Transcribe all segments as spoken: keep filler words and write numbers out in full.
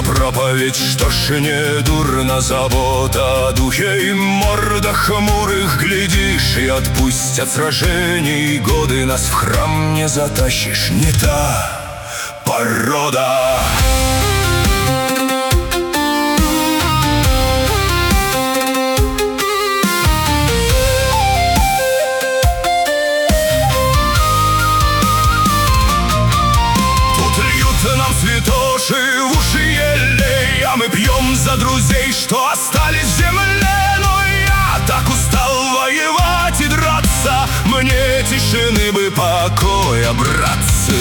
проповедь, что ж не дурна забота о духе, и морда хмурых глядишь, и отпусть от сражений годы, нас в храм не затащишь, не та порода. Нам святоши в уши елей, а мы пьем за друзей, что остались в земле. Но я так устал воевать и драться, мне тишины бы, покоя, братцы.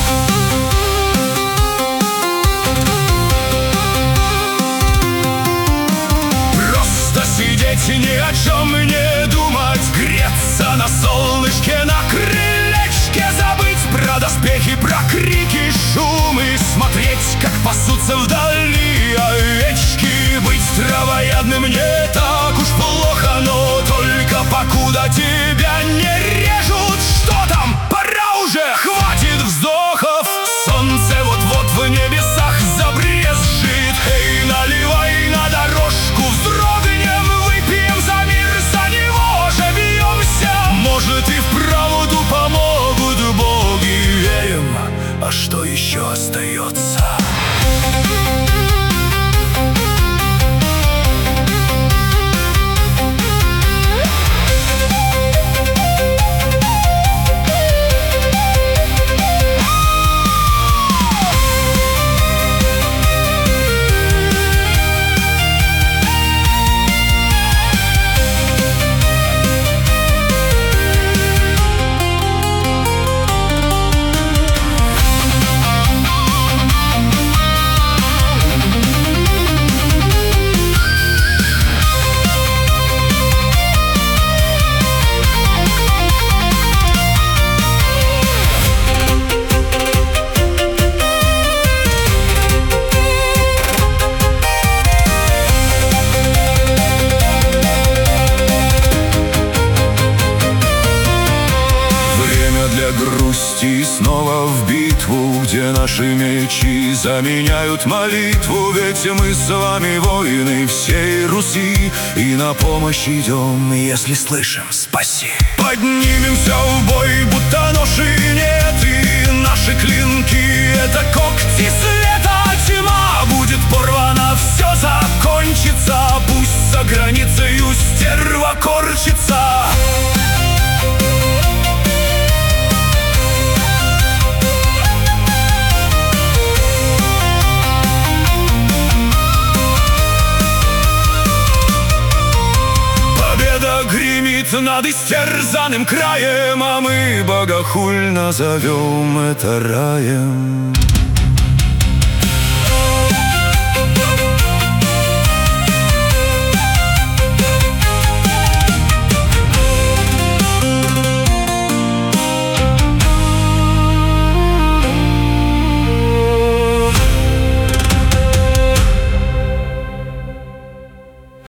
Просто сидеть, ни о чем не думать, греться на солнышке, на крылечке, забыть про доспехи, про крики, шум, и смотреть, как пасутся вдали овечки. Быть травоядным не так уж плохо, но только покуда тебя не режут. Что там? Пора уже! Хватит вздохов! Солнце вот-вот в небесах забрезжит. Эй, наливай на дорожку, вздрогнем, выпьем за мир, за него же бьемся. Может, и вправду помогут боги, верим. А что еще остается? Грусти снова в битву, где наши мечи заменяют молитву. Ведь мы с вами воины всей Руси, и на помощь идем, если слышим, спаси. Поднимемся в бой, будто ноши нет, и наши клинки — это когти света. Тьма будет порвана, все закончится, пусть за границей стерва корчится. Гремит над истерзанным краем, а мы богохульно зовем это раем.